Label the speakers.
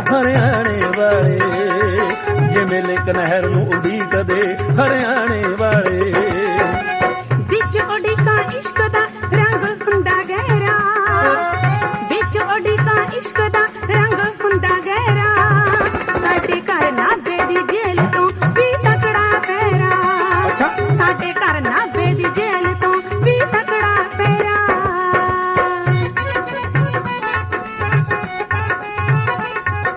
Speaker 1: ਹਰਿਆਣੇ ਵਾਲੇ, ਜਿਵੇਂ ਲੇਕ ਨਹਿਰ ਨੂੰ ਉਡੀਕਦੇ ਹਰਿਆਣੇ ਵਾਲੇ।